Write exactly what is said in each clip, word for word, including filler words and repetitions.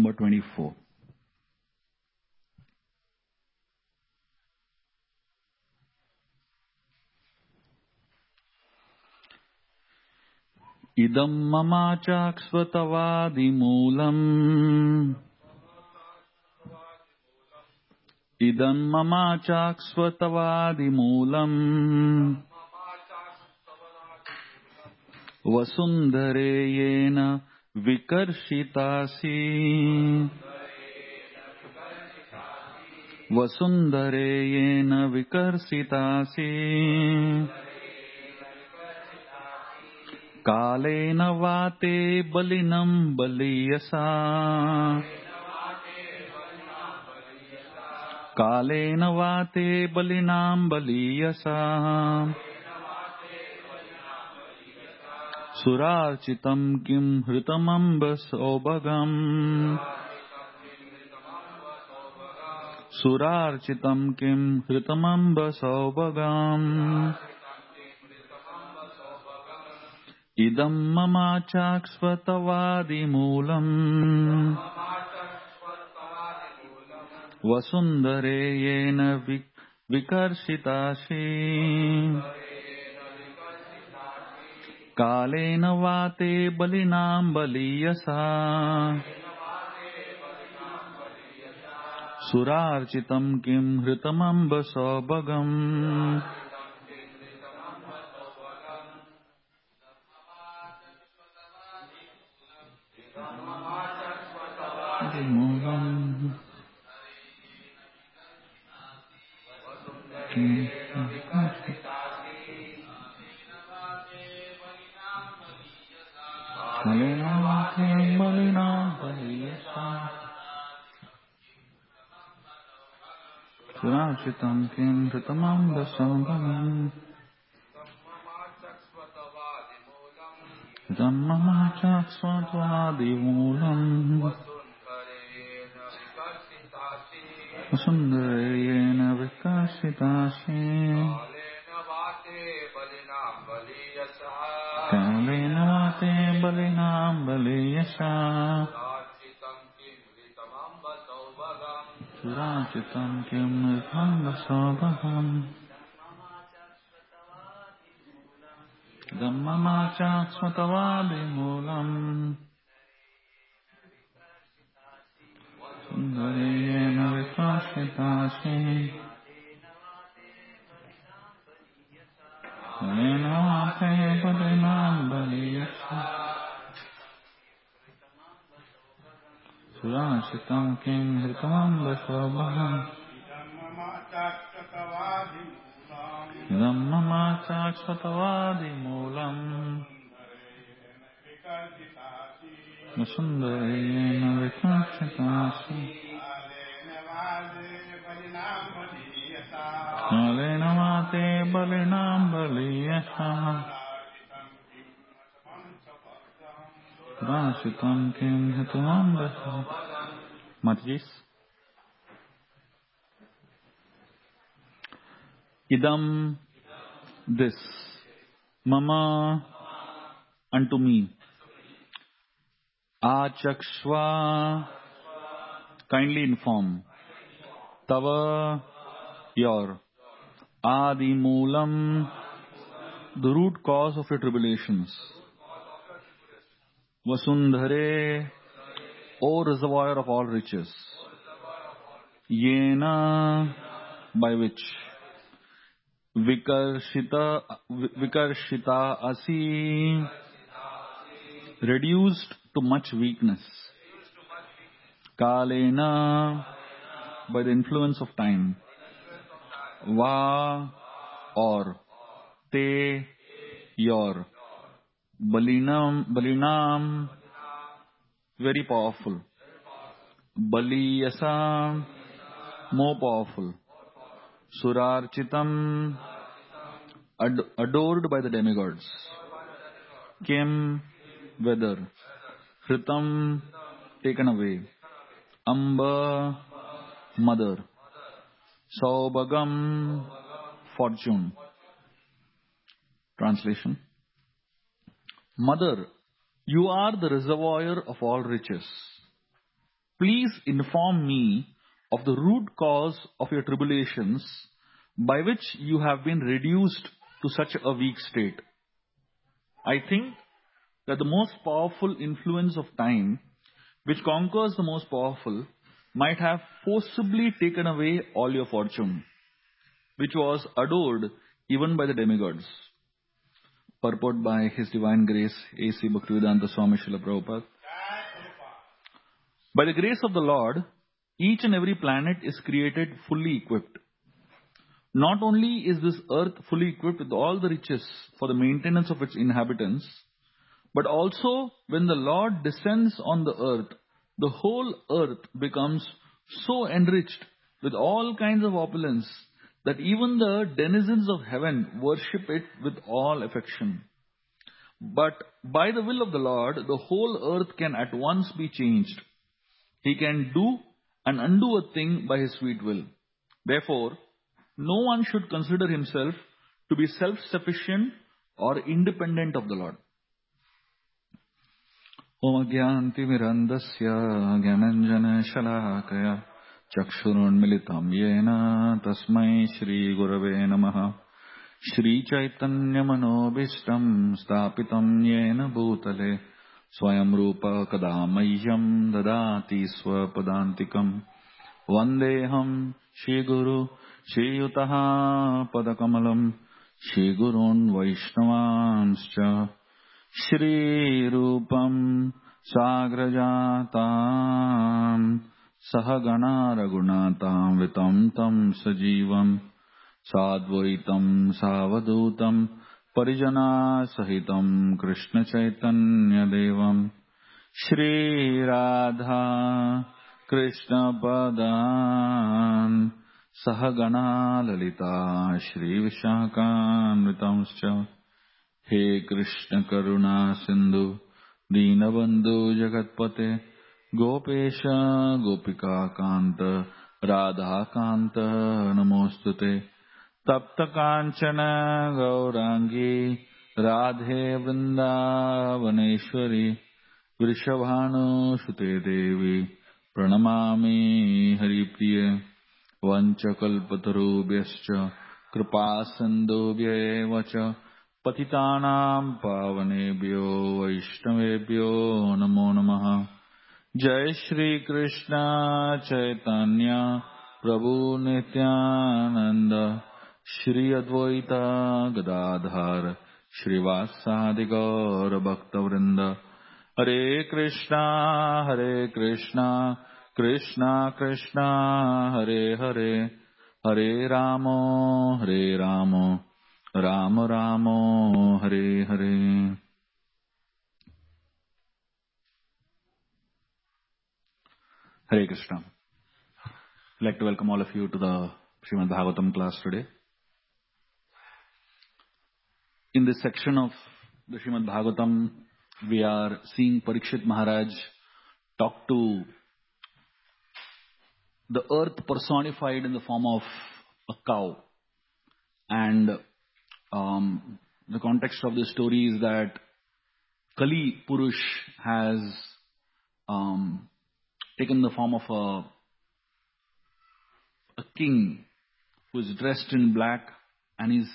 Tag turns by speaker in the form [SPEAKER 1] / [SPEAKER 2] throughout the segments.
[SPEAKER 1] number twenty-four. Idam mama chaksvatavadi moolam. Idam mama chaksvatavadi moolam. Vasundareyena vikarshitasi. Vasundareyena vikarshitasi. Kalena vate balinam baliyasa. Kalena vate balinam baliyasa. Surarchitam kim hritamambas obagam. Surarchitam kim hritamambas obagam. Idam mama chaksvatavadi moolam. Vasundareyena vikarshitasi. Kalena vate balinam baliyasa. Surarchitam kim hritamamba saubagam. Surarchitam kim hritamamba saubagam. Dhammama chaksvatavadi moolam. Vasundareyena vikarshitasi. Kalena vate balinam baliyasa. Surarchitam kim hritamamba saubagam. Dhammama chaksvatavadi moolam. Vasundareyena vikarshitasi. Kalena vate balinam baliyasa. Surarchitam kim hritamamba saubagam. Dhammama chaksvatavadi moolam. Vasundareyena vikarshitasi. Kalena vate balinam baliyasa. Surarchitam kim hritamamba saubagam. Matajis. Idam, this, mama, unto me. Achakshva, kindly inform. Tava, your. Adi moolam, the root cause of your tribulations. Vasundhare, O reservoir of all riches. Yena, by which. Vikarshita, vikarshita asi, reduced to much weakness. Kalena, by the influence of time. Va, or. Te, your. Balinam, balinam, very powerful. Baliyasa, more powerful. Surarchitam, ad- adored by the demigods. Kim, whether. Hritam, taken away. Amba, mother. Saubagam, fortune. Translation. Mother, you are the reservoir of all riches. please inform me of the root cause of your tribulations by which you have been reduced to such a weak state. I think that the most powerful influence of time, which conquers the most powerful, might have forcibly taken away all your fortune, which was adored even by the demigods. Purport by His Divine Grace, A C Bhaktivedanta Swami Srila Prabhupada. By the grace of the Lord, each and every planet is created fully equipped. Not only is this earth fully equipped with all the riches for the maintenance of its inhabitants, but also when the Lord descends on the earth, the whole earth becomes so enriched with all kinds of opulence that even the denizens of heaven worship it with all affection. But by the will of the Lord, the whole earth can at once be changed. He can do and undo a thing by His sweet will. Therefore, no one should consider himself to be self-sufficient or independent of the Lord. Om Agyanti Mirandasya Gyananjana Shalakaya Chakshurunmilitam Yena Tasmai Shri Gurave Namaha Shri Chaitanya Manobishtam Stapitam Yena Bhutale Swayam Rupa Kadamayam Dadati Swapadantikam Vandeham Shri Guru Shri Yutaha Padakamalam Shri Gurun Vaishnavanscha Shri Rupam Sagrajatam Sahagana Ragunatam Vitam Tam Sajivam Sadvaitam Savadutam Parijana Sahitam Krishna Chaitanya Devam Shri Radha Krishna Padan Sahagana Lalita Shri Vishakhan Vitamscha He Krishna Karuna Sindhu Deenabandhu Jagatpate Gopesha Gopika Kanta Radha Kanta Namostute Tapta Kanchana Gaurangi Radhe Vrindavaneshwari Vrishabhanu Sute Devi Pranamami Haripriya Vanchakalpatarubhyascha Kripasindhubhya Vacha Patitanam Pavanebhyo Vaishnavebhyo Namo Namaha Jai Shri Krishna Chaitanya Prabhu Nityananda Shri Advaita Gadadhar Shri Vasadi Gaura Bhakta Vrinda Hare Krishna Hare Krishna Krishna Krishna Hare Hare Hare Ramo Hare Ramo Rama Ramo Hare Hare. Hare Krishna. I'd like to welcome all of you to the Srimad Bhagavatam class today. In this section of the Srimad Bhagavatam, we are seeing Parikshit Maharaj talk to the earth personified in the form of a cow. And um, the context of this story is that Kali Purush has um, taken the form of a, a king who is dressed in black and is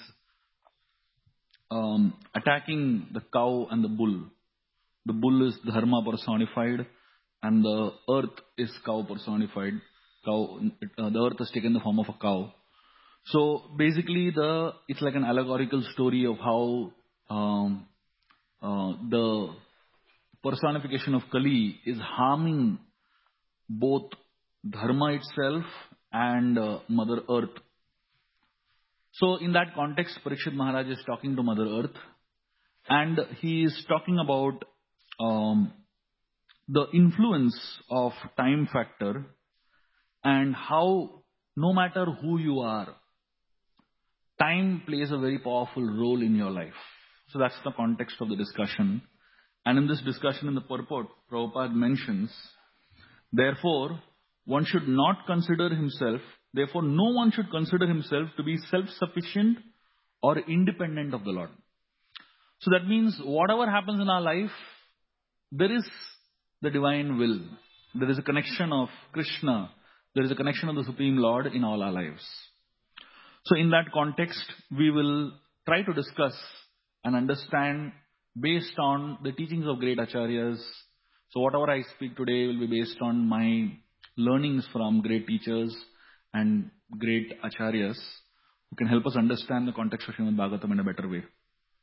[SPEAKER 1] um, attacking the cow and the bull. The bull is Dharma personified and the earth is cow personified. Cow, uh, the earth has taken the form of a cow. So basically, the it's like an allegorical story of how um, uh, the personification of Kali is harming both Dharma itself and uh, Mother Earth. So in that context, Parikshit Maharaj is talking to Mother Earth, and he is talking about um, the influence of time factor and how no matter who you are, time plays a very powerful role in your life. So that's the context of the discussion. And in this discussion in the purport, Prabhupada mentions, therefore, one should not consider himself, therefore no one should consider himself to be self-sufficient or independent of the Lord. So that means whatever happens in our life, there is the divine will. There is a connection of Krishna. There is a connection of the Supreme Lord in all our lives. So in that context, we will try to discuss and understand based on the teachings of great acharyas. So whatever I speak today will be based on my learnings from great teachers and great acharyas who can help us understand the context of Srimad Bhagavatam in a better way.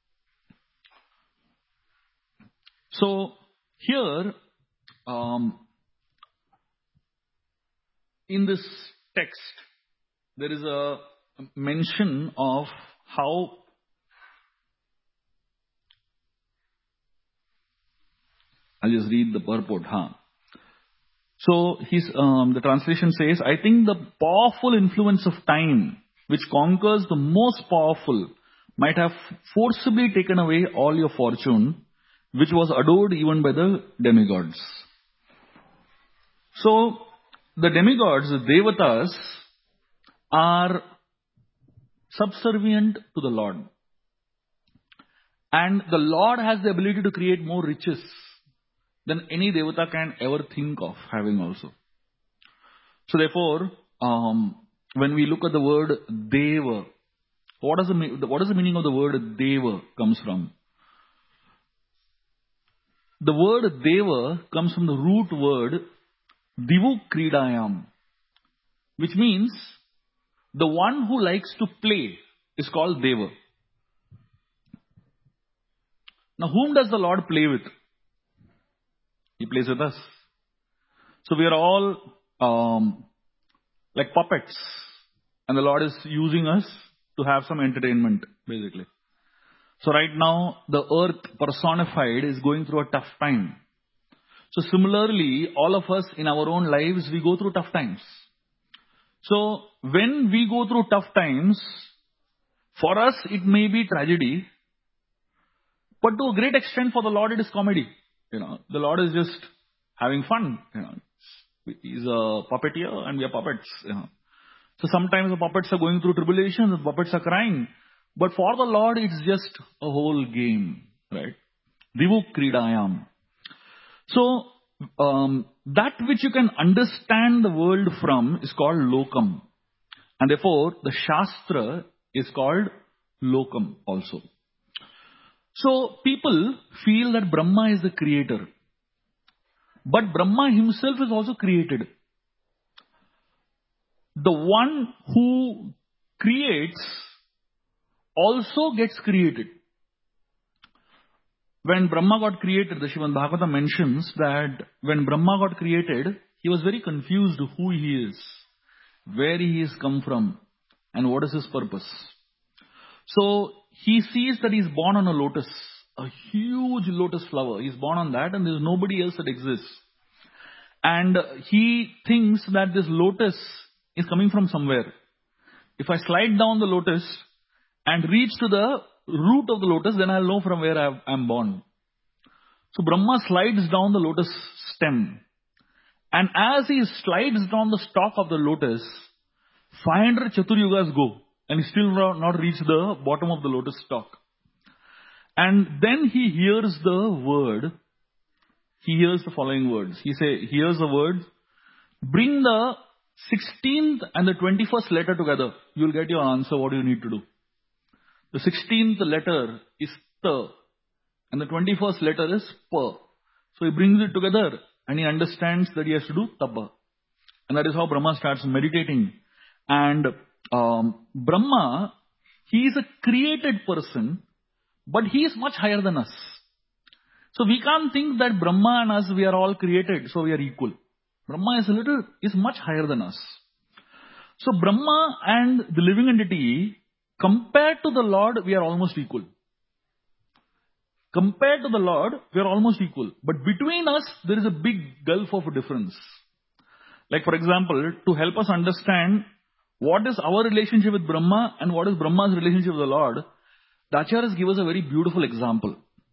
[SPEAKER 1] So here, um, in this text, there is a mention of how I'll just read the purport. Huh? So his, um, the translation says, I think the powerful influence of time, which conquers the most powerful, might have forcibly taken away all your fortune, which was adored even by the demigods. So the demigods, the devatas, are subservient to the Lord. And the Lord has the ability to create more riches than any devata can ever think of having also. So therefore, um, when we look at the word deva, what is the, what is the meaning of the word deva comes from? The word deva comes from the root word divu kridayam, which means the one who likes to play is called deva. Now whom does the Lord play with? He plays with us. So we are all um, like puppets. And the Lord is using us to have some entertainment, basically. So right now, the earth personified is going through a tough time. So similarly, all of us in our own lives, we go through tough times. So when we go through tough times, for us it may be tragedy, but to a great extent for the Lord it is comedy. You know, the Lord is just having fun. You know, He's a puppeteer and we are puppets. You know. So sometimes the puppets are going through tribulations, the puppets are crying. But for the Lord, it's just a whole game, right? Divu kridayam. So um, that which you can understand the world from is called lokam, and therefore the shastra is called lokam also. So people feel that Brahma is the creator. But Brahma himself is also created. The one who creates also gets created. When Brahma got created, the Srimad Bhagavatam mentions that when Brahma got created, he was very confused who he is, where he has come from, and what is his purpose. So he sees that he's born on a lotus, a huge lotus flower. He's born on that and there's nobody else that exists. And he thinks that this lotus is coming from somewhere. If I slide down the lotus and reach to the root of the lotus, then I'll know from where I'm born. So Brahma slides down the lotus stem. And as he slides down the stalk of the lotus, five hundred Chaturyugas go. And he still not reached the bottom of the lotus stalk. And then he hears the word. He hears the following words. He say, hears the words, bring the sixteenth and the twenty-first letter together. You will get your answer what you need to do. The sixteenth letter is ta. And the twenty-first letter is pa. So he brings it together and he understands that he has to do tapa. And that is how Brahma starts meditating. And um, Brahma, he is a created person, but he is much higher than us. So we can't think that Brahma and us, we are all created, so we are equal. Brahma is a little, is much higher than us. So Brahma and the living entity, compared to the Lord, we are almost equal. Compared to the Lord, we are almost equal. But between us, there is a big gulf of difference. Like for example, to help us understand what is our relationship with Brahma and what is Brahma's relationship with the Lord, the Acharyas give us a very beautiful example.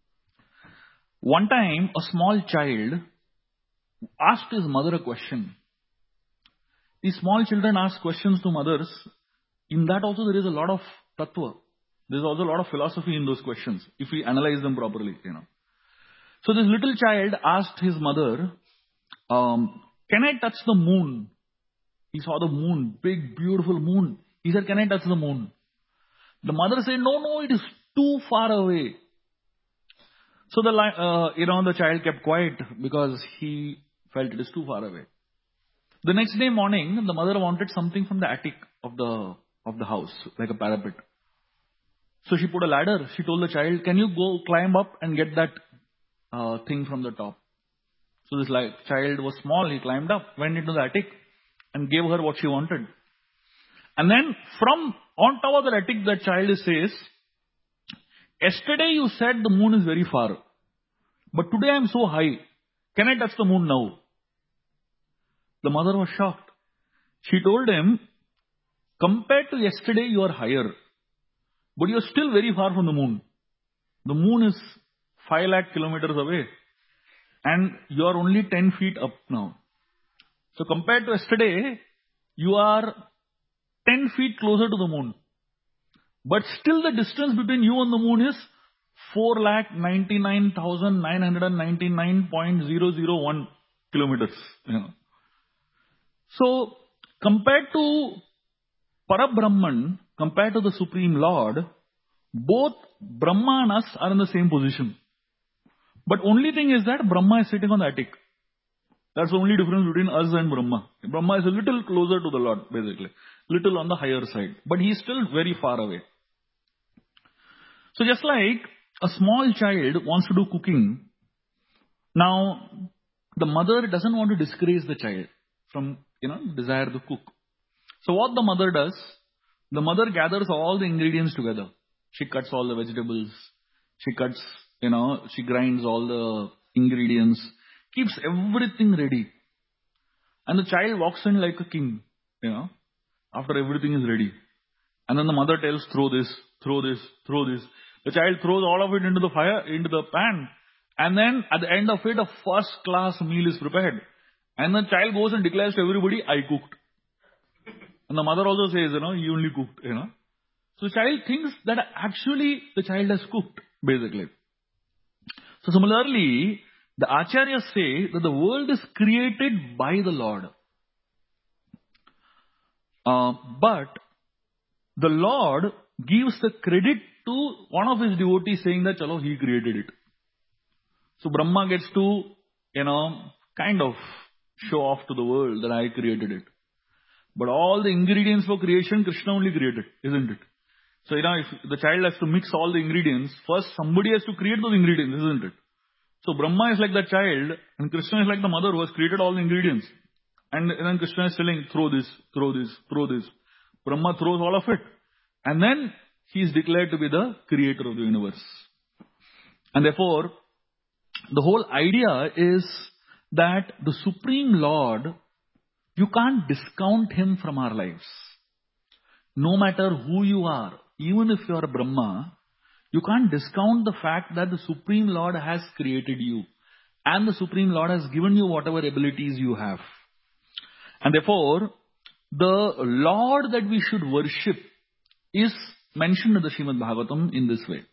[SPEAKER 1] One time, a small child asked his mother a question. These small children ask questions to mothers. In that also there is a lot of tattva. There is also a lot of philosophy in those questions, if we analyze them properly, you know. So this little child asked his mother, um, can I touch the moon? He saw the moon, big, beautiful moon. He said, can I touch the moon? The mother said, no, no, it is too far away. So the, uh, you know, the child kept quiet because he felt it is too far away. The next day morning, the mother wanted something from the attic of the, of the house, like a parapet. So she put a ladder. She told the child, can you go climb up and get that uh, thing from the top? So this like, child was small. He climbed up, went into the attic and gave her what she wanted. And then from on top of the attic, that child says, yesterday you said the moon is very far, but today I am so high. Can I touch the moon now? The mother was shocked. She told him, compared to yesterday, you are higher, but you are still very far from the moon. The moon is five lakh kilometers away, and you are only ten feet up now. So compared to yesterday, you are ten feet closer to the moon. But still the distance between you and the moon is four lakh ninety-nine thousand nine hundred ninety-nine point zero zero one kilometers. You know. So compared to Parabrahman, compared to the Supreme Lord, both Brahma and us are in the same position. But only thing is that Brahma is sitting on the attic. That's the only difference between us and Brahma. Brahma is a little closer to the Lord, basically. Little on the higher side. But he is still very far away. So just like a small child wants to do cooking, now the mother doesn't want to discourage the child from, you know, desire to cook. So what the mother does, the mother gathers all the ingredients together. She cuts all the vegetables. She cuts, you know, she grinds all the ingredients, keeps everything ready. And the child walks in like a king, you know, after everything is ready. And then the mother tells, throw this, throw this, throw this. The child throws all of it into the fire, into the pan. And then at the end of it, a first class meal is prepared. And the child goes and declares to everybody, I cooked. And the mother also says, you know, you only cooked, you know. So the child thinks that actually the child has cooked, basically. So similarly, the Acharyas say that the world is created by the Lord. Uh, but the Lord gives the credit to one of his devotees saying that, chalo, he created it. So Brahma gets to, you know, kind of show off to the world that I created it. But all the ingredients for creation, Krishna only created, isn't it? So, you know, if the child has to mix all the ingredients, first somebody has to create those ingredients, isn't it? So Brahma is like the child, and Krishna is like the mother who has created all the ingredients. And then Krishna is telling, throw this, throw this, throw this. Brahma throws all of it. And then he is declared to be the creator of the universe. And therefore, the whole idea is that the Supreme Lord, you can't discount him from our lives. No matter who you are, even if you are Brahma, you can't discount the fact that the Supreme Lord has created you. And the Supreme Lord has given you whatever abilities you have. And therefore, the Lord that we should worship is mentioned in the Srimad Bhagavatam in this way.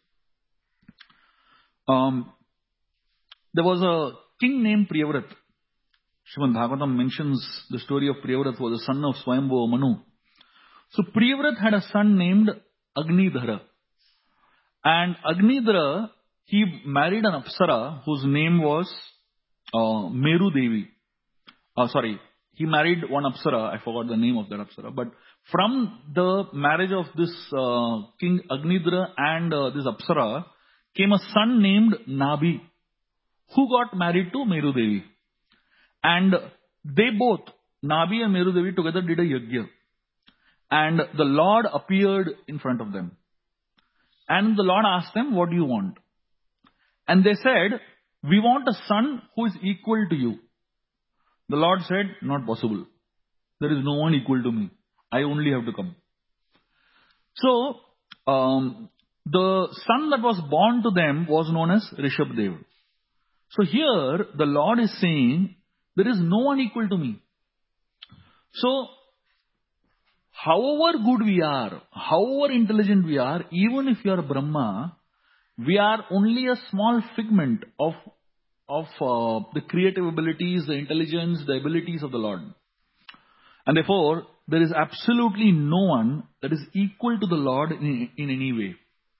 [SPEAKER 1] Um, there was a king named Priyavrat. Srimad Bhagavatam mentions the story of Priyavrat, who was the son of Swayambhuva Manu. So Priyavrat had a son named Agnidhara. And Agnidhara, he married an Apsara whose name was uh, Meru Devi. Uh, sorry, he married one Apsara. I forgot the name of that Apsara. But from the marriage of this uh, King Agnidhara and uh, this Apsara came a son named Nabhi, who got married to Meru Devi. And they both, Nabhi and Meru Devi, together did a yajna. And the Lord appeared in front of them. And the Lord asked them, what do you want? And they said, we want a son who is equal to you. The Lord said, not possible. There is no one equal to me. I only have to come. So, um, the son that was born to them was known as Rishabdev. So here, the Lord is saying, there is no one equal to me. So, however good we are, however intelligent we are, even if you are Brahma, we are only a small figment of of uh, the creative abilities, the intelligence, the abilities of the Lord. And therefore, there is absolutely no one that is equal to the Lord in, in any way.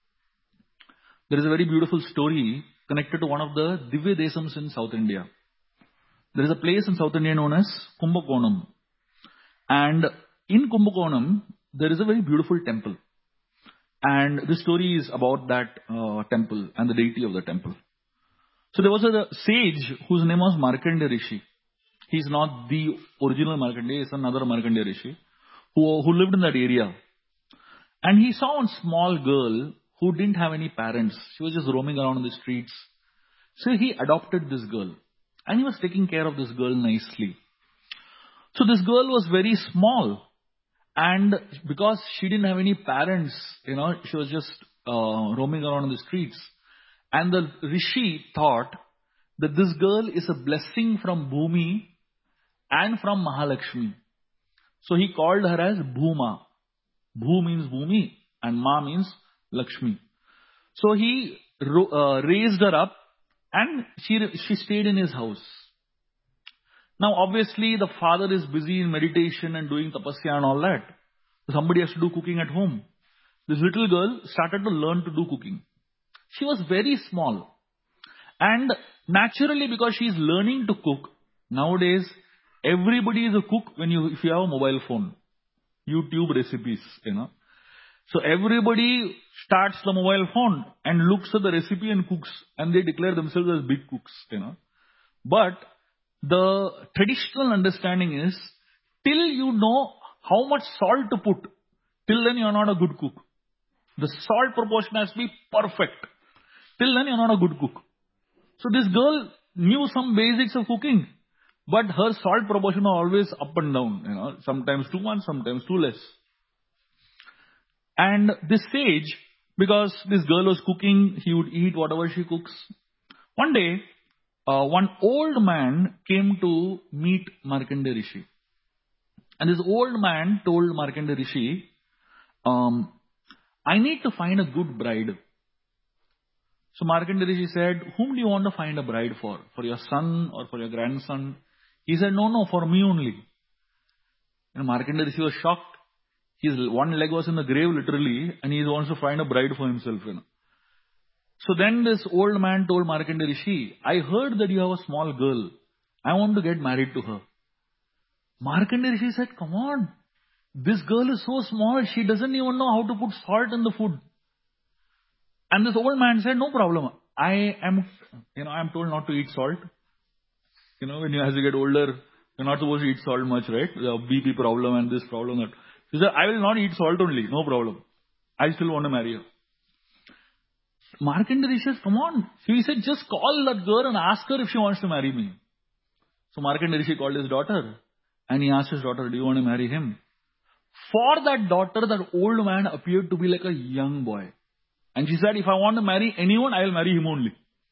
[SPEAKER 1] There is a very beautiful story connected to one of the Divya Desams in South India. There is a place in South India known as Kumbakonam. And in Kumbakonam, there is a very beautiful temple. And this story is about that uh, temple and the deity of the temple. So there was a sage whose name was Markandeya Rishi. He is not the original Markandeya, he is another Markandeya Rishi who, who lived in that area. And he saw one small girl who didn't have any parents. She was just roaming around in the streets. So he adopted this girl. And he was taking care of this girl nicely. So this girl was very small. And because she didn't have any parents, you know, she was just uh, roaming around in the streets. And the Rishi thought that this girl is a blessing from Bhumi and from Mahalakshmi. So he called her as Bhuma. Bhu means Bhumi and Ma means Lakshmi. So he uh, raised her up and she, she stayed in his house. Now obviously the father is busy in meditation and doing tapasya and all that. So somebody has to do cooking at home. This little girl started to learn to do cooking. She was very small. And naturally, because she is learning to cook, nowadays everybody is a cook when you if you have a mobile phone. YouTube recipes, you know. So everybody starts the mobile phone and looks at the recipe and cooks, and they declare themselves as big cooks, you know. But the traditional understanding is, till you know how much salt to put, till then you are not a good cook. The salt proportion has to be perfect. Till then you are not a good cook. So this girl knew some basics of cooking, but her salt proportion was always up and down, you know, sometimes too much, sometimes too less. And this sage, because this girl was cooking, he would eat whatever she cooks. One day, uh, one old man came to meet Markandeya Rishi. And this old man told Markandeya Rishi, um, I need to find a good bride. So Markandeya Rishi said, whom do you want to find a bride for? For your son or for your grandson? He said, no, no, for me only. And Markandeya Rishi was shocked. His one leg was in the grave literally, and he wants to find a bride for himself. You know. So then this old man told Markandeya Rishi, I heard that you have a small girl. I want to get married to her. Markandeya Rishi said, come on. This girl is so small, she doesn't even know how to put salt in the food. And this old man said, no problem. I am, you know, I am told not to eat salt. You know, when you, as you get older, you're not supposed to eat salt much, right? The B P problem and this problem, that. He said, I will not eat salt only, no problem. I still want to marry her. Markandeya Rishi says, come on. So he said, just call that girl and ask her if she wants to marry me. So Markandeya Rishi called his daughter and he asked his daughter, do you want to marry him? For that daughter, that old man appeared to be like a young boy. And she said, if I want to marry anyone, I will marry him only.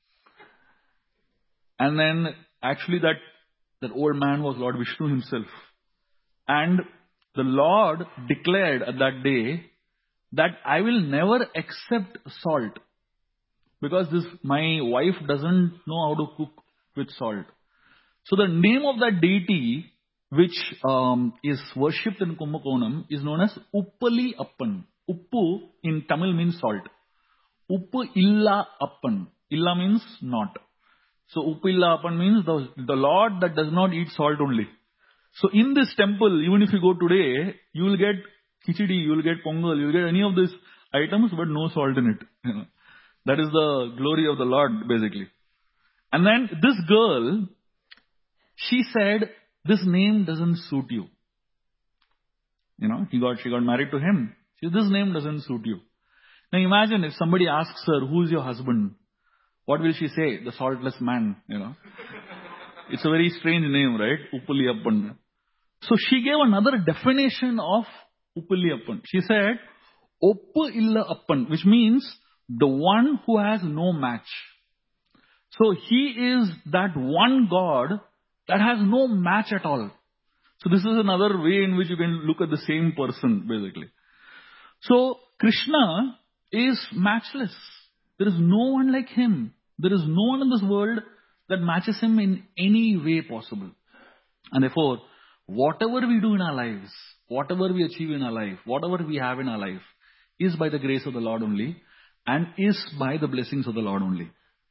[SPEAKER 1] And then actually that, that old man was Lord Vishnu himself. And the Lord declared at that day that I will never accept salt because this my wife doesn't know how to cook with salt. So the name of that deity which um, is worshipped in Kumbakonam is known as Uppali Appan. Uppu in Tamil means salt. Uppu Illa Appan. Illa means not. So Uppu Illa Appan means the, the Lord that does not eat salt only. So in this temple, even if you go today, you will get khichdi, you will get pongal, you will get any of these items, but no salt in it. You know. That is the glory of the Lord, basically. And then this girl, she said, this name doesn't suit you. You know, he got, she got married to him. She said, this name doesn't suit you. Now imagine if somebody asks her, who is your husband? What will she say? The saltless man, you know. It's a very strange name, right? Uppali Appan. So she gave another definition of Uppali Appan. She said, Oppu Illa Appan, which means the one who has no match. So he is that one God that has no match at all. So this is another way in which you can look at the same person, basically. So Krishna is matchless. There is no one like him. There is no one in this world that matches Him in any way possible. And therefore, whatever we do in our lives, whatever we achieve in our life, whatever we have in our life, is by the grace of the Lord only, and is by the blessings of the Lord only.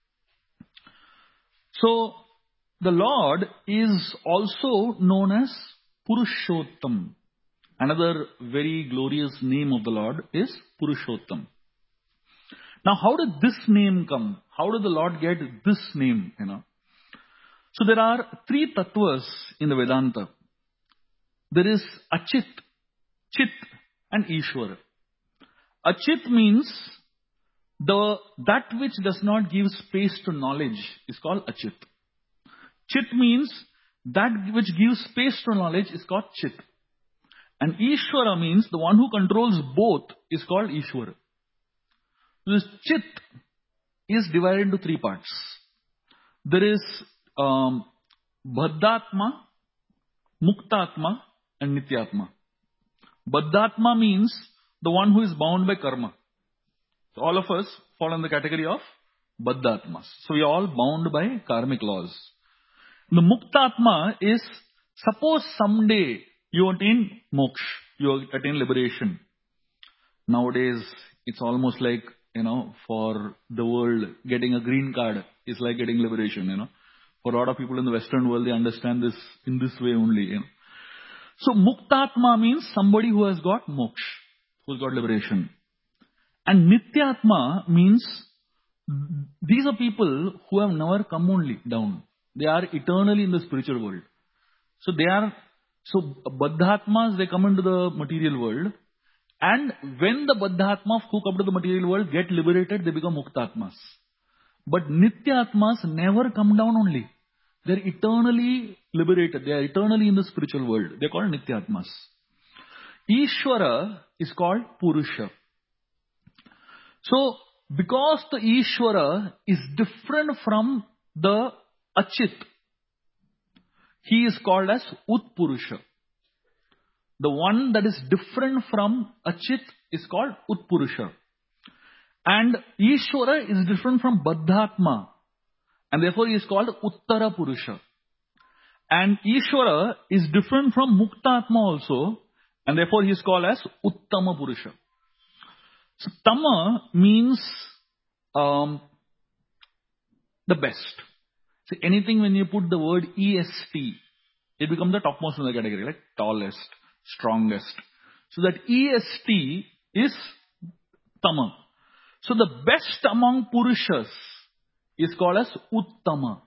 [SPEAKER 1] So, the Lord is also known as Purushottam. Another very glorious name of the Lord is Purushottam. Now, how did this name come? How did the Lord get this name? You know, so there are three tattvas in the Vedanta. There is Achit, Chit, and Ishvara. Achit means the that which does not give space to knowledge is called Achit. Chit means that which gives space to knowledge is called Chit. And Ishvara means the one who controls both is called Ishvara. This Chit is divided into three parts. There is um, Baddhatma, Muktatma, and Nityatma. Baddhatma means the one who is bound by karma. So all of us fall in the category of Baddhatmas. So we are all bound by karmic laws. The Muktatma is, suppose someday you attain moksha, you attain liberation. Nowadays, it's almost like, you know, for the world, getting a green card is like getting liberation, you know. For a lot of people in the Western world, they understand this in this way only, you know. So, Muktatma means somebody who has got moksha, who has got liberation. And Nityatma means these are people who have never come only down. They are eternally in the spiritual world. So, they are, so Baddhatmas, they come into the material world. And when the Baddhatmas who come to the material world get liberated, they become Muktatmas. But Nityatmas never come down only. They are eternally liberated. They are eternally in the spiritual world. They are called Nityatmas. Ishvara is called Purusha. So, because the Ishvara is different from the Achit, he is called as Utpurusha. The one that is different from Achit is called Utpurusha. And Ishvara is different from Baddhatma. And therefore he is called Uttara Purusha. And Ishvara is different from Muktatma also. And therefore he is called as Uttama Purusha. So Tama means um, the best. So anything when you put the word E S T, it becomes the topmost in the category, like tallest, strongest. So that E S T is Tama. So the best among Purushas is called as Uttama.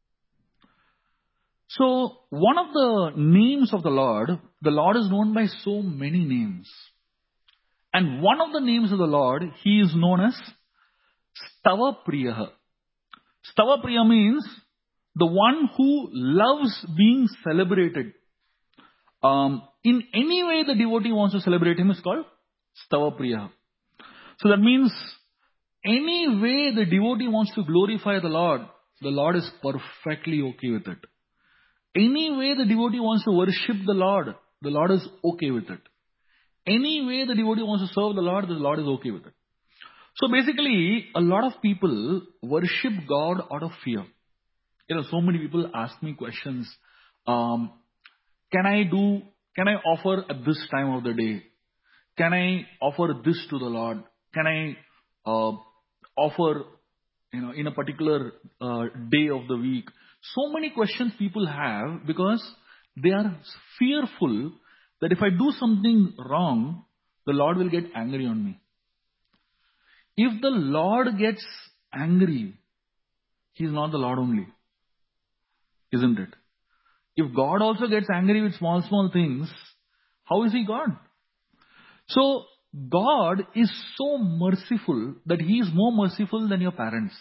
[SPEAKER 1] So one of the names of the Lord, the Lord is known by so many names. And one of the names of the Lord, he is known as Stavapriyaha. Stavapriya means the one who loves being celebrated. Um, in any way the devotee wants to celebrate him is called Stavapriyaha. So that means any way the devotee wants to glorify the Lord, the Lord is perfectly okay with it. Any way the devotee wants to worship the Lord, the Lord is okay with it. Any way the devotee wants to serve the Lord, the Lord is okay with it. So basically, a lot of people worship God out of fear. You know, so many people ask me questions. Um, can I do, can I offer at this time of the day? Can I offer this to the Lord? Can I uh, offer, you know, in a particular uh, day of the week? So many questions people have because they are fearful that if I do something wrong, the Lord will get angry on me. If the Lord gets angry, he is not the Lord only. Isn't it? If God also gets angry with small, small things, how is he God? So, God is so merciful that he is more merciful than your parents.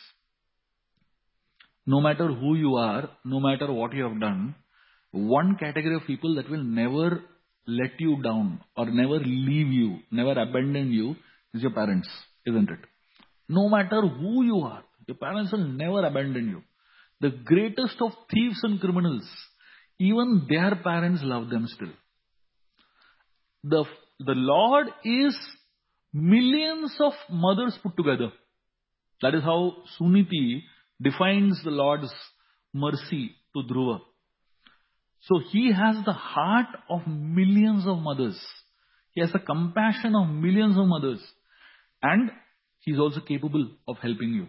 [SPEAKER 1] No matter who you are, no matter what you have done, one category of people that will never let you down or never leave you, never abandon you is your parents, isn't it? No matter who you are, your parents will never abandon you. The greatest of thieves and criminals, even their parents love them still. The, the Lord is millions of mothers put together. That is how Suniti defines the Lord's mercy to Dhruva. So he has the heart of millions of mothers. He has the compassion of millions of mothers. And he's also capable of helping you.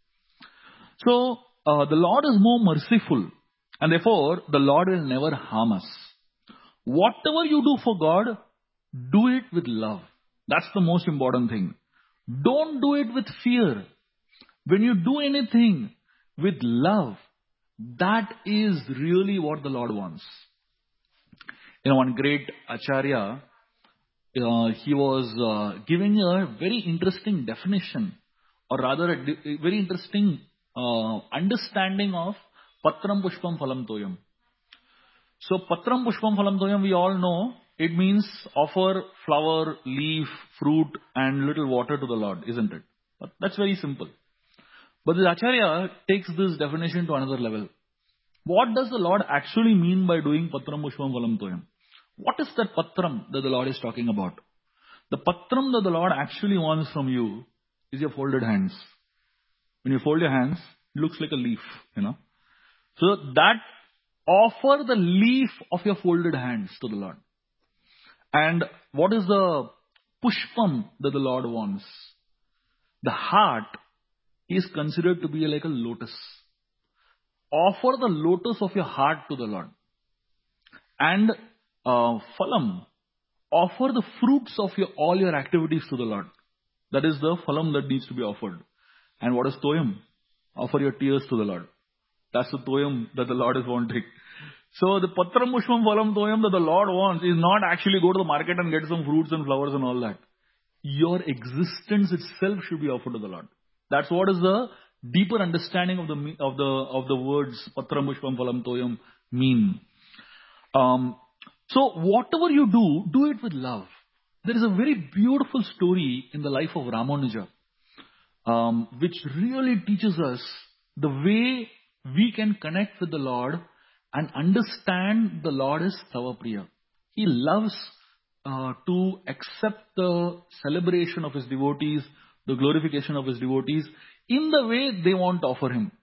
[SPEAKER 1] So uh, the Lord is more merciful. And therefore, the Lord will never harm us. Whatever you do for God, do it with love. That's the most important thing. Don't do it with fear. When you do anything with love, that is really what the Lord wants. You know, one great Acharya, uh, he was uh, giving a very interesting definition, or rather a, di- a very interesting uh, understanding of Patram Pushpam Phalam Toyam. So Patram Pushpam Phalam Toyam, we all know, it means offer flower, leaf, fruit and little water to the Lord, isn't it? But that's very simple. But the Acharya takes this definition to another level. What does the Lord actually mean by doing Patram Pushpam Phalam Toyam? What is that Patram that the Lord is talking about? The Patram that the Lord actually wants from you is your folded hands. When you fold your hands, it looks like a leaf, you know. So that offer the leaf of your folded hands to the Lord. And what is the Pushpam that the Lord wants? The heart is considered to be like a lotus. Offer the lotus of your heart to the Lord. And uh, Phalam, offer the fruits of your all your activities to the Lord. That is the Phalam that needs to be offered. And what is Toyam? Offer your tears to the Lord. That's the Toyam that the Lord is wanting. So the Patram Pushpam Phalam Toyam that the Lord wants is not actually go to the market and get some fruits and flowers and all that. Your existence itself should be offered to the Lord. That's what is the deeper understanding of the of the of the words Patram Pushpam Phalam Toyam mean. Um, so whatever you do, do it with love. There is a very beautiful story in the life of Ramanuja, um, which really teaches us the way we can connect with the Lord and understand the Lord is Tavapriya. He loves uh, to accept the celebration of his devotees, the glorification of his devotees in the way they want to offer him.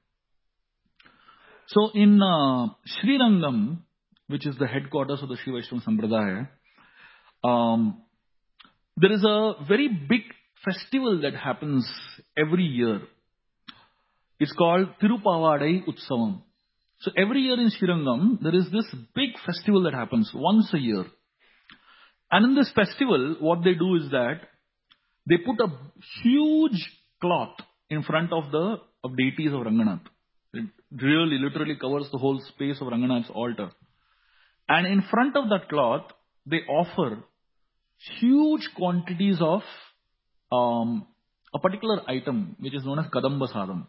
[SPEAKER 1] So in uh, Srirangam, which is the headquarters of the Shiva Vaishnava Sampradaya, um, there is a very big festival that happens every year. It's called Tirupavadai Utsavam. So every year in Srirangam, there is this big festival that happens once a year. And in this festival, what they do is that they put a huge cloth in front of the of deities of Ranganath. It really, literally covers the whole space of Ranganath's altar. And in front of that cloth, they offer huge quantities of um, a particular item, which is known as Kadamba Sadam.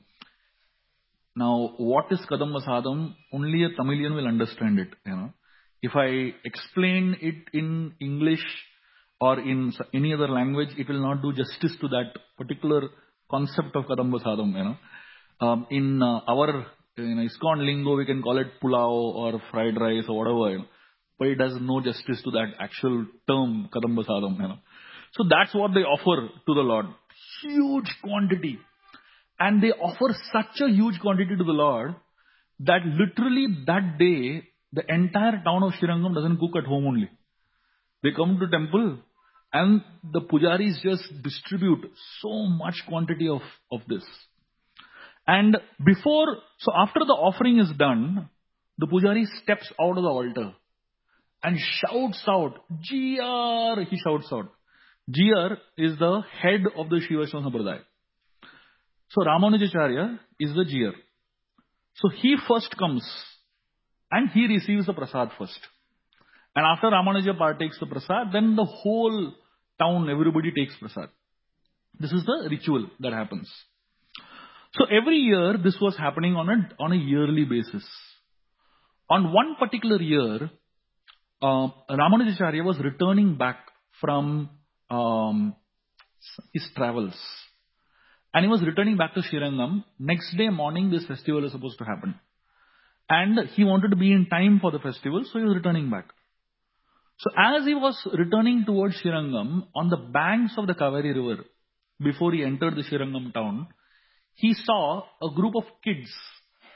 [SPEAKER 1] Now, what is Kadamba Sadam? Only a Tamilian will understand it. You know, if I explain it in English or in any other language, it will not do justice to that particular concept of Kadamba Sadam. You know, um, in uh, our you know, ISKCON lingo, we can call it pulao or fried rice or whatever. You know, but it does no justice to that actual term Kadamba Sadam. You know, so that's what they offer to the Lord. Huge quantity. And they offer such a huge quantity to the Lord that literally that day, the entire town of Srirangam doesn't cook at home only. They come to temple and the pujaris just distribute so much quantity of, of this. And before, so after the offering is done, the pujari steps out of the altar and shouts out, G R, he shouts out. G R is the head of the Shiva Vaishnava Sampradaya. So Ramanujacharya is the G R. So he first comes and he receives the prasad first. And after Ramanuja partakes the prasad, then the whole town, everybody takes prasad. This is the ritual that happens. So every year this was happening on a, on a yearly basis. On one particular year, uh, Ramanujacharya was returning back from um, his travels. And he was returning back to Srirangam. Next day morning, this festival is supposed to happen. And he wanted to be in time for the festival, so he was returning back. So as he was returning towards Srirangam, on the banks of the Kaveri river, before he entered the Srirangam town, he saw a group of kids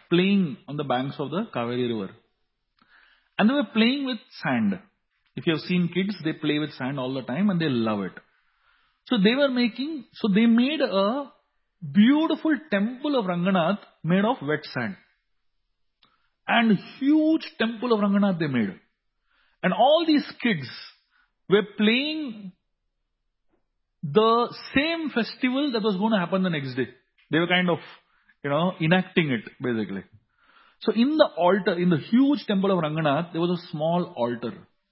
[SPEAKER 1] playing on the banks of the Kaveri river. And they were playing with sand. If you have seen kids, they play with sand all the time and they love it. So they were making, so they made a beautiful temple of Ranganath made of wet sand. And huge temple of Ranganath they made. And all these kids were playing the same festival that was going to happen the next day. They were kind of, you know, enacting it basically. So in the altar, in the huge temple of Ranganath, there was a small altar.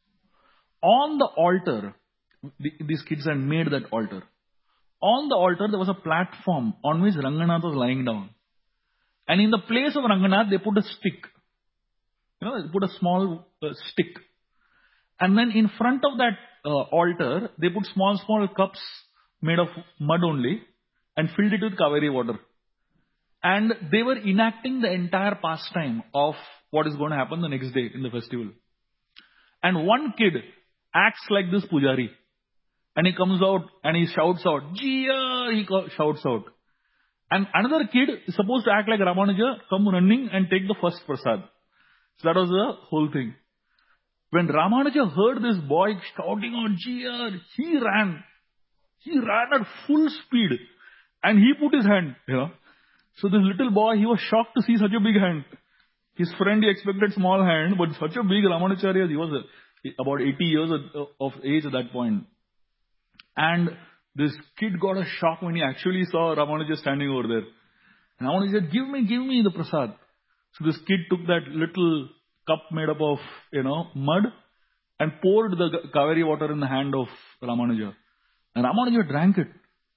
[SPEAKER 1] On the altar, these kids had made that altar. On the altar, there was a platform on which Ranganath was lying down. And in the place of Ranganath, they put a stick. You know, they put a small uh, stick. And then in front of that uh, altar, they put small, small cups made of mud only and filled it with Kaveri water. And they were enacting the entire pastime of what is going to happen the next day in the festival. And one kid acts like this pujari. And he comes out and he shouts out, Jia! He shouts out. And another kid is supposed to act like Ramanuja, come running and take the first prasad. So that was the whole thing. When Ramanuja heard this boy shouting out, Jia! He ran. He ran at full speed. And he put his hand, you know. So this little boy, he was shocked to see such a big hand. His friend, he expected small hand, but such a big Ramanujacharya, he was uh, about eighty years of, of age at that point. And this kid got a shock when he actually saw Ramanuja standing over there. And Ramanuja said, give me, give me the prasad. So this kid took that little cup made up of, you know, mud and poured the Kaveri water in the hand of Ramanuja. And Ramanuja drank it.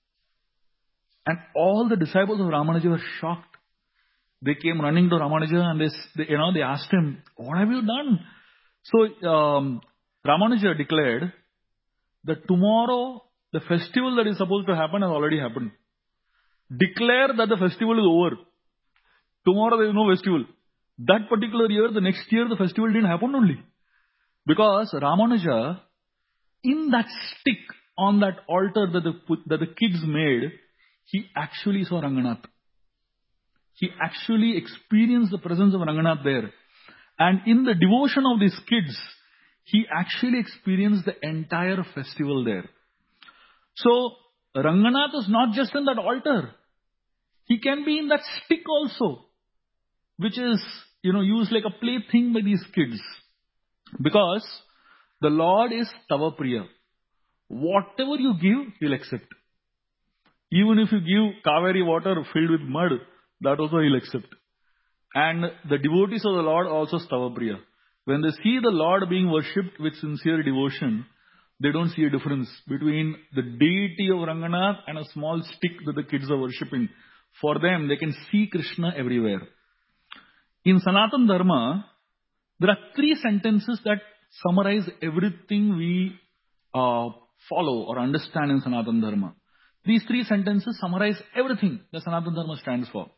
[SPEAKER 1] And all the disciples of Ramanuja were shocked. They came running to Ramanuja and they, they you know, they asked him, what have you done? So um, Ramanuja declared that tomorrow the festival that is supposed to happen has already happened. Declare that the festival is over. Tomorrow there is no festival. That particular year, the next year, the festival didn't happen only. Because Ramanuja, in that stick on that altar that the, that the kids made, he actually saw Ranganath. He actually experienced the presence of Ranganath there. And in the devotion of these kids, he actually experienced the entire festival there. So, Ranganath is not just in that altar. He can be in that stick also, which is, you know, used like a plaything by these kids. Because the Lord is Tavapriya. Whatever you give, He'll accept. Even if you give Kaveri water filled with mud, that also He'll accept. And the devotees of the Lord also Stavapriya. When they see the Lord being worshipped with sincere devotion, they don't see a difference between the deity of Ranganath and a small stick that the kids are worshipping. For them, they can see Krishna everywhere. In Sanatana Dharma, there are three sentences that summarize everything we uh, follow or understand in Sanatana Dharma. These three sentences summarize everything that Sanatana Dharma stands for.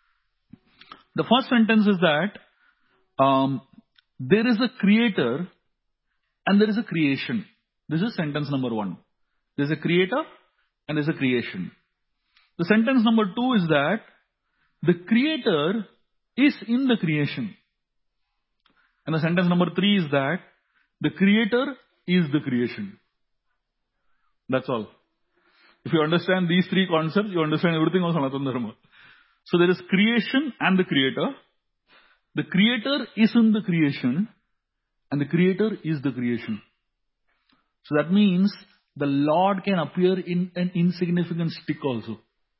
[SPEAKER 1] The first sentence is that um, there is a creator and there is a creation. This is sentence number one. There is a creator and there is a creation. The sentence number two is that the creator is in the creation. And the sentence number three is that the creator is the creation. That's all. If you understand these three concepts, you understand everything of Sanatana Dharma. So there is creation and the creator. The creator is in the creation and the creator is the creation. So that means the Lord can appear in an insignificant stick also.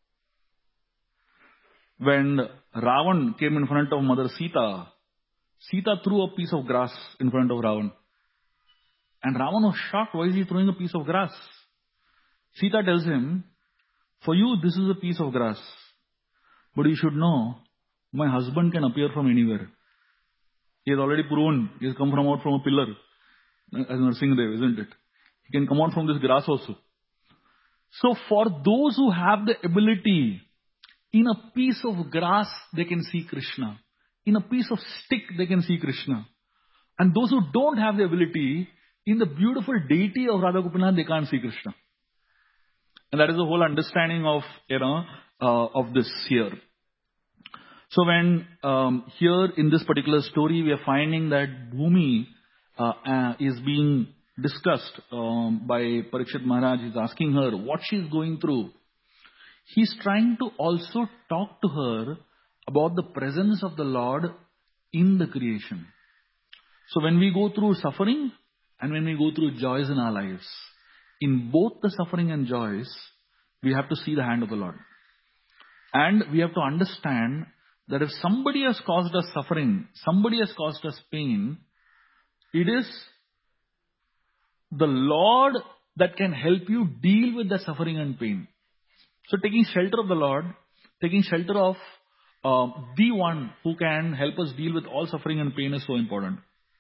[SPEAKER 1] When Ravan came in front of Mother Sita, Sita threw a piece of grass in front of Ravan. And Ravan was shocked. Why is he throwing a piece of grass? Sita tells him, for you this is a piece of grass. But you should know, my husband can appear from anywhere. He has already proven, he has come from out from a pillar. As Nrsimhadev, isn't it? He can come out from this grass also. So for those who have the ability, in a piece of grass they can see Krishna. In a piece of stick they can see Krishna. And those who don't have the ability, in the beautiful deity of Radha Gopinath, they can't see Krishna. And that is the whole understanding of, you know, uh, of this here. So when um, here in this particular story, we are finding that Bhumi uh, uh, is being discussed um, by Parikshit Maharaj. He's asking her what she's going through. He's trying to also talk to her about the presence of the Lord in the creation. So when we go through suffering and when we go through joys in our lives, in both the suffering and joys, we have to see the hand of the Lord. And we have to understand that if somebody has caused us suffering, somebody has caused us pain, it is the Lord that can help you deal with the suffering and pain. So taking shelter of the Lord, taking shelter of uh, the one who can help us deal with all suffering and pain is so important.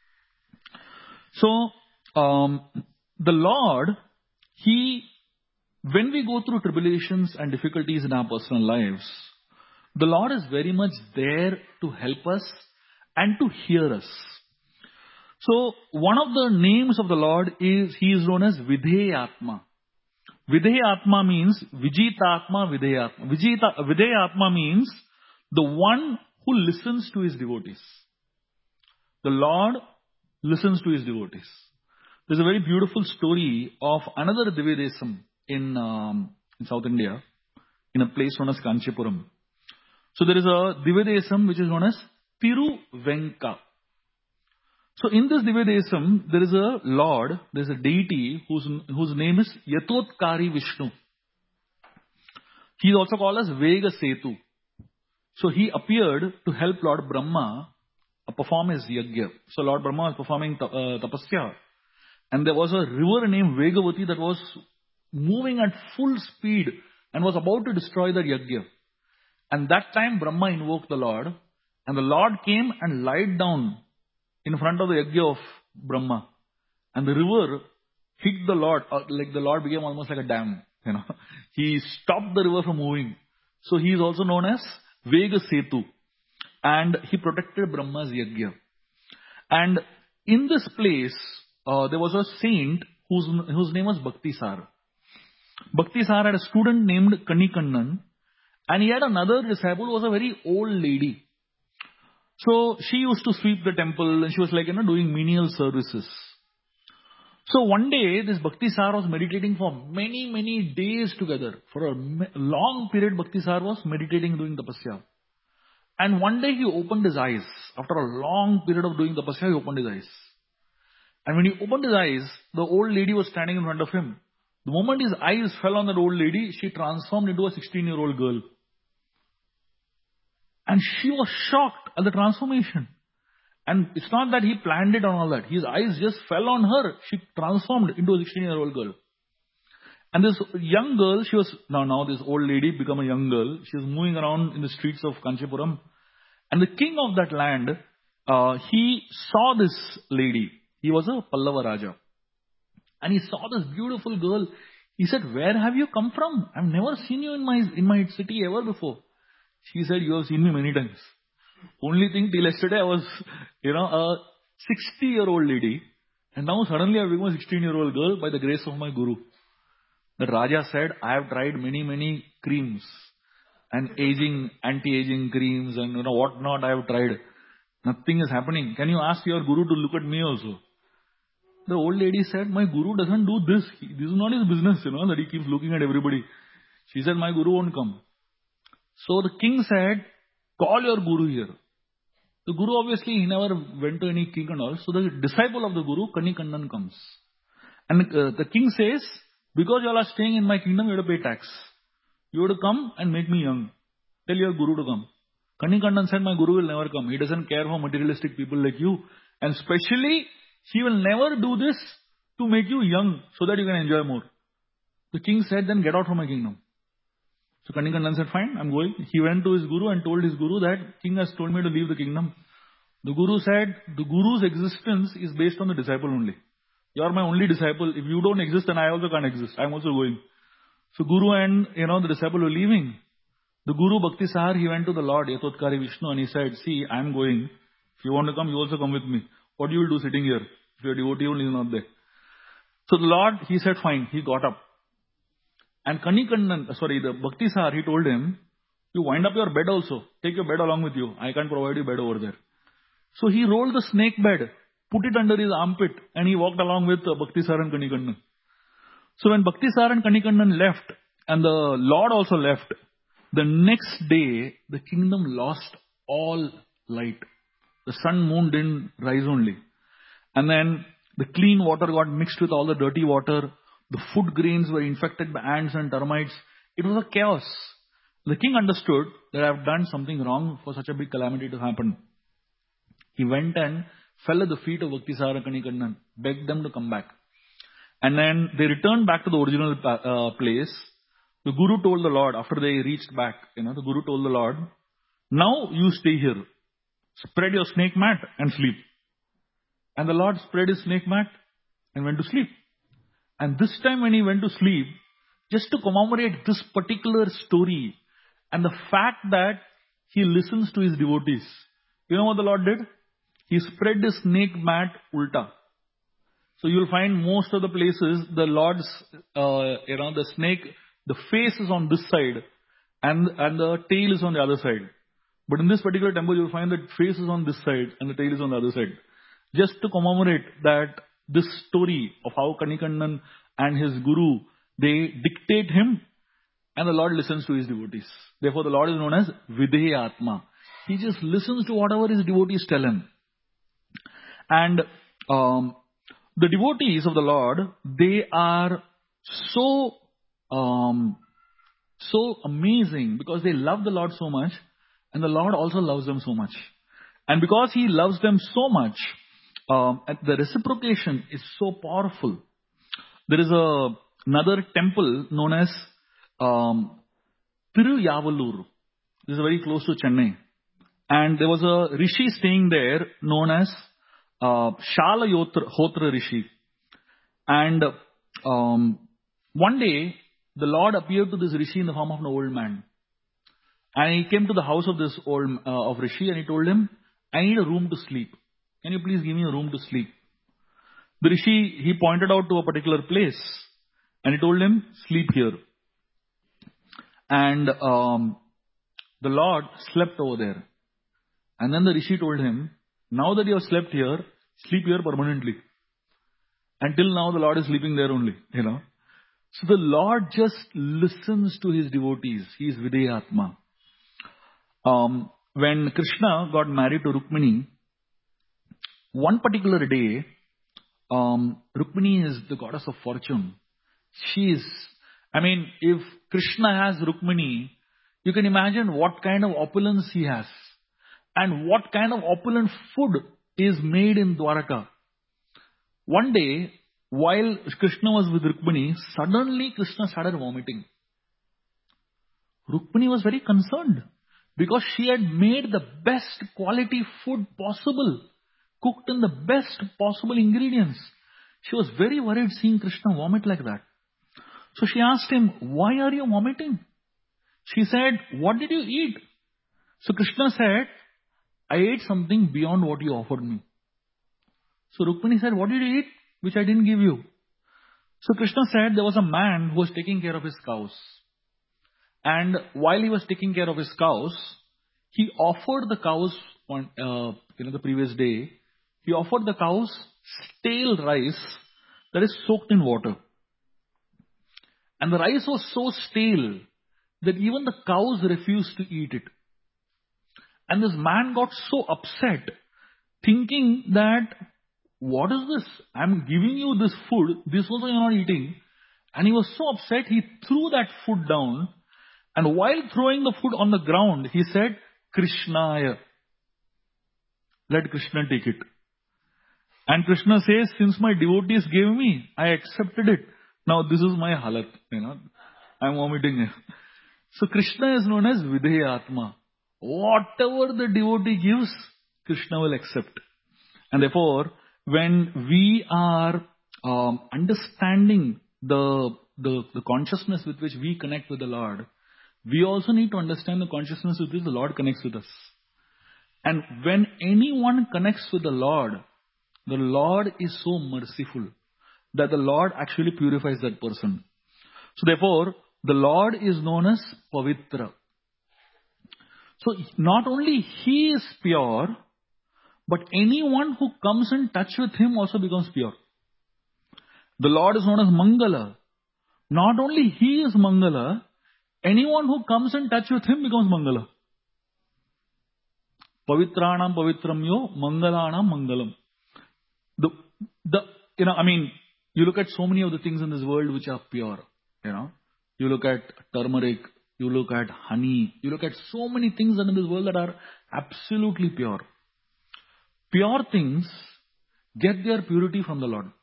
[SPEAKER 1] So um, the Lord, He, when we go through tribulations and difficulties in our personal lives, the Lord is very much there to help us and to hear us. So one of the names of the Lord is, He is known as Vidheyatma. Vidheyatma means Vijitatma Vidheyatma. Vijita, Vidheyatma means the one who listens to his devotees. The Lord listens to his devotees. There's a very beautiful story of another Divyadesam in, um, in South India, in a place known as Kanchipuram. So there is a Divyadesam which is known as Tiruvenka. So in this Divyadesam, there is a Lord, there is a deity whose, whose name is Yatotkari Vishnu. He is also called as Vega Setu. So he appeared to help Lord Brahma perform his yajna. So Lord Brahma was performing uh, tapasya. And there was a river named Vegavati that was moving at full speed and was about to destroy the yajna. And that time Brahma invoked the Lord. And the Lord came and lied down in front of the yajna of Brahma. And the river hit the Lord, uh, like the Lord became almost like a dam. You know, He stopped the river from moving. So he is also known as Vega Setu. And he protected Brahma's yajna. And in this place, uh, there was a saint whose, whose name was Bhaktisar. Bhaktisar had a student named Kanikannan. And he had another disciple who was a very old lady. So she used to sweep the temple and she was like, you know, doing menial services. So one day, this Bhaktisar was meditating for many, many days together. For a long period, Bhaktisar was meditating, doing tapasya. And one day he opened his eyes. After a long period of doing tapasya, he opened his eyes. And when he opened his eyes, the old lady was standing in front of him. The moment his eyes fell on that old lady, she transformed into a sixteen-year-old girl. And she was shocked at the transformation. And it's not that he planned it and all that. His eyes just fell on her. She transformed into a sixteen-year-old girl. And this young girl, she was, now, now this old lady became a young girl. She was moving around in the streets of Kanchipuram. And the king of that land, uh, he saw this lady. He was a Pallava Raja. And he saw this beautiful girl. He said, "Where have you come from? I've never seen you in my, in my city ever before." She said, "You have seen me many times. Only thing till yesterday I was, you know, a sixty-year-old lady. And now suddenly I've become a sixteen-year-old girl by the grace of my guru." The Raja said, "I have tried many, many creams and aging, anti-aging creams and you know what not I have tried. Nothing is happening. Can you ask your guru to look at me also?" The old lady said, "My guru doesn't do this. He, this is not his business, you know, that he keeps looking at everybody." She said, "My guru won't come." So the king said, "Call your guru here." The guru obviously, he never went to any king and all. So the disciple of the guru, Kanikannan, comes. And uh, the king says, "Because you all are staying in my kingdom, you have to pay tax. You have to come and make me young. Tell your guru to come." Kanikannan said, "My guru will never come. He doesn't care for materialistic people like you. And especially, he will never do this to make you young so that you can enjoy more." The king said, "Then get out from my kingdom." So Kanikannan said, "Fine, I'm going." He went to his guru and told his guru that king has told me to leave the kingdom. The guru said, "The guru's existence is based on the disciple only. You are my only disciple. If you don't exist, then I also can't exist. I'm also going." So guru and, you know, the disciple were leaving. The guru Bhaktisar, he went to the Lord, Yatotkari Vishnu, and he said, "See, I'm going. If you want to come, you also come with me. What you will do sitting here if your devotee only is not there?" So the Lord, he said, fine. He got up. And Kanikannan, sorry, the Bhaktisar, he told him, You wind up your bed also. Take your bed along with you. I can't provide you bed over there. So he rolled the snake bed, put it under his armpit, and he walked along with uh, Bhaktisar and Kanikandan. So when Bhaktisar and Kanikandan left, and the Lord also left, the next day, the kingdom lost all light. The sun, moon didn't rise only. And then the clean water got mixed with all the dirty water. The food grains were infected by ants and termites. It was a chaos. The king understood that I have done something wrong for such a big calamity to happen. He went and fell at the feet of Bhaktisar and Kanikandan, begged them to come back. And then they returned back to the original uh, place. The Guru told the Lord, after they reached back, you know, the Guru told the Lord, now you stay here. Spread your snake mat and sleep. And the Lord spread his snake mat and went to sleep. And this time when he went to sleep, just to commemorate this particular story and the fact that he listens to his devotees, you know what the Lord did? He spread his snake mat ulta. So you will find most of the places, the Lord's, uh, you know, the snake, the face is on this side and, and the tail is on the other side. But in this particular temple, you will find that face is on this side and the tail is on the other side. Just to commemorate that this story of how Kanikandan and his Guru, they dictate him and the Lord listens to his devotees. Therefore, the Lord is known as Videya Atma. He just listens to whatever his devotees tell him. And um, the devotees of the Lord, they are so, um, so amazing because they love the Lord so much and the Lord also loves them so much. And because he loves them so much, um, the reciprocation is so powerful. There is a, another temple known as um, Tiruyavalur. This is very close to Chennai. And there was a rishi staying there known as uh, Shalahotra Rishi. And um, one day, the Lord appeared to this rishi in the form of an old man. And he came to the house of this old uh, of rishi and he told him, I need a room to sleep. Can you please give me a room to sleep? The rishi, he pointed out to a particular place and he told him, sleep here. And um, the Lord slept over there. And then the rishi told him, now that you have slept here, sleep here permanently. Until now, the Lord is sleeping there only, you know. So the Lord just listens to his devotees. He is Videya Atma. Um, when Krishna got married to Rukmini, one particular day, um, Rukmini is the goddess of fortune. She is, I mean, if Krishna has Rukmini, you can imagine what kind of opulence he has. And what kind of opulent food is made in Dwaraka. One day, while Krishna was with Rukmini, suddenly Krishna started vomiting. Rukmini was very concerned because she had made the best quality food possible, cooked in the best possible ingredients. She was very worried seeing Krishna vomit like that. So she asked him, why are you vomiting? She said, what did you eat? So Krishna said, I ate something beyond what you offered me. So Rukmini said, what did you eat which I didn't give you? So Krishna said there was a man who was taking care of his cows. And while he was taking care of his cows, he offered the cows on uh, you know, the previous day, he offered the cows stale rice that is soaked in water. And the rice was so stale that even the cows refused to eat it. And this man got so upset, thinking that, what is this? I'm giving you this food, this also you're not eating. And he was so upset, he threw that food down. And while throwing the food on the ground, he said, Krishnaya. Let Krishna take it. And Krishna says, since my devotees gave me, I accepted it. Now this is my halat. You know, I'm vomiting here. So Krishna is known as Videya Atma. Whatever the devotee gives, Krishna will accept. And therefore, when we are um, understanding the, the, the consciousness with which we connect with the Lord, we also need to understand the consciousness with which the Lord connects with us. And when anyone connects with the Lord, the Lord is so merciful that the Lord actually purifies that person. So therefore, the Lord is known as Pavitra. So not only he is pure, but anyone who comes in touch with him also becomes pure. The Lord is known as Mangala. Not only he is Mangala, anyone who comes in touch with him becomes Mangala. Pavitranam pavitram yo, Mangalanam mangalam. The, the, you know, I mean, you look at so many of the things in this world which are pure, you know. You look at turmeric, you look at honey, you look at so many things in this world that are absolutely pure. Pure things get their purity from the Lord.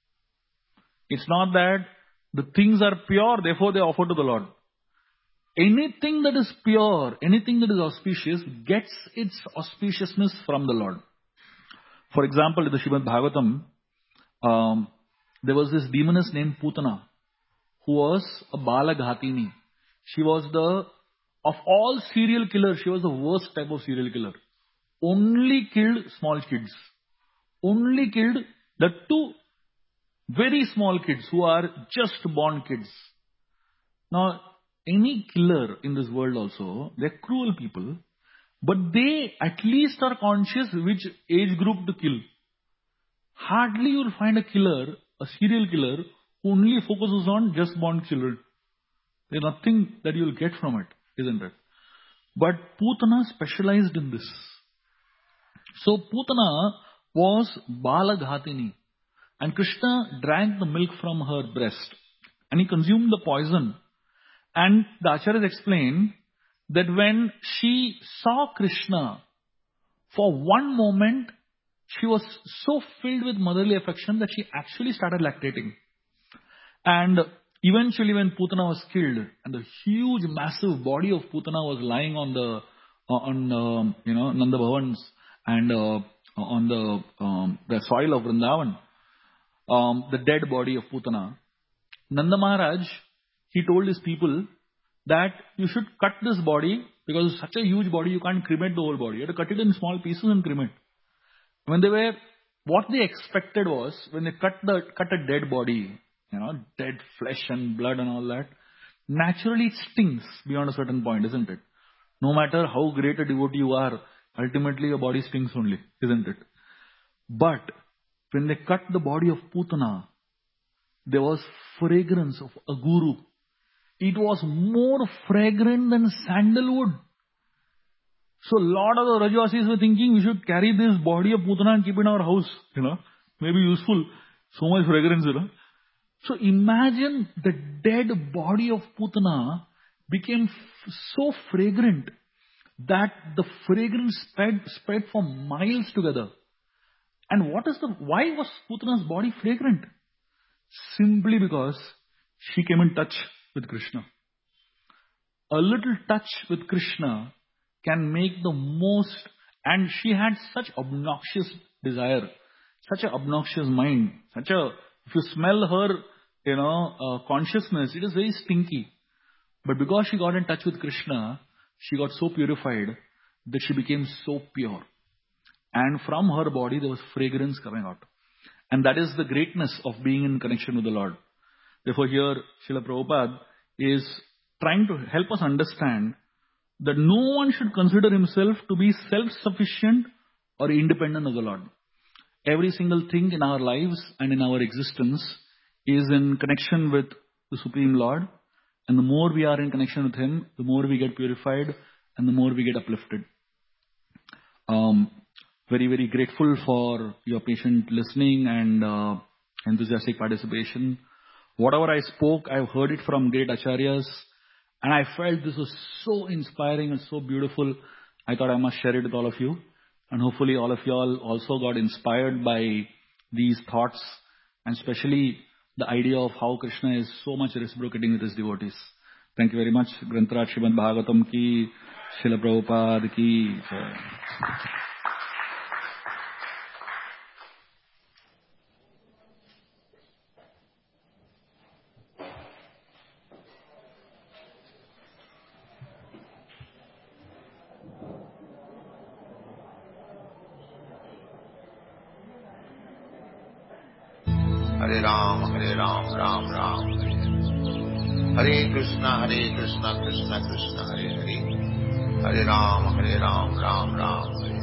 [SPEAKER 1] It's not that the things are pure, therefore they offer to the Lord. Anything that is pure, anything that is auspicious, gets its auspiciousness from the Lord. For example, in the Srimad Bhagavatam, um, there was this demoness named Putana, who was a Balaghatini. She was the, of all serial killers, she was the worst type of serial killer. Only killed small kids. Only killed the two very small kids who are just born kids. Now, any killer in this world also, they're cruel people, but they at least are conscious which age group to kill. Hardly you'll find a killer, a serial killer, who only focuses on just born children. There's nothing that you'll get from it, isn't it? But Putana specialized in this. So Putana was Balaghatini, and Krishna drank the milk from her breast, and he consumed the poison. And the Acharyas explain that when she saw Krishna, for one moment, she was so filled with motherly affection that she actually started lactating. And eventually when Putana was killed, and the huge, massive body of Putana was lying on the, uh, on, um, you know, Nanda Bhavans and uh, on the, um, the soil of Vrindavan, um, the dead body of Putana, Nanda Maharaj, he told his people that you should cut this body because it's such a huge body, you can't cremate the whole body. You have to cut it in small pieces and cremate. When they were, what they expected was, when they cut the cut a dead body, you know, dead flesh and blood and all that, naturally it stings beyond a certain point, isn't it? No matter how great a devotee you are, ultimately your body stings only, isn't it? But when they cut the body of Putana, there was fragrance of aguru. It was more fragrant than sandalwood. So a lot of the Rajvasis were thinking we should carry this body of Putana and keep it in our house, you know, maybe useful. So much fragrance, you know. So imagine the dead body of Putana became f- so fragrant that the fragrance spread, spread for miles together. And what is the, why was Putana's body fragrant? Simply because she came in touch with Krishna. A little touch with Krishna can make the most, and she had such obnoxious desire, such an obnoxious mind, such a, if you smell her, you know, uh, consciousness, it is very stinky. But because she got in touch with Krishna, she got so purified that she became so pure. And from her body there was fragrance coming out. And that is the greatness of being in connection with the Lord. Therefore here, Srila Prabhupada is trying to help us understand that no one should consider himself to be self-sufficient or independent of the Lord. Every single thing in our lives and in our existence is in connection with the Supreme Lord. And the more we are in connection with Him, the more we get purified and the more we get uplifted. Um, very, very grateful for your patient listening and uh, enthusiastic participation. Whatever I spoke, I've heard it from great acharyas, and I felt this was so inspiring and so beautiful. I thought I must share it with all of you, and hopefully all of you all also got inspired by these thoughts, and especially the idea of how Krishna is so much reciprocating with his devotees. Thank you very much. Grantaraj Srimad Bhagavatam ki, Srila Prabhupada ki.
[SPEAKER 2] Hare Ram, Hare Ram, Ram Ram, Hare Hare Krishna, Hare Krishna, Krishna Krishna, Hare Hare, Hare Ram, Hare Ram, Ram Ram, Hare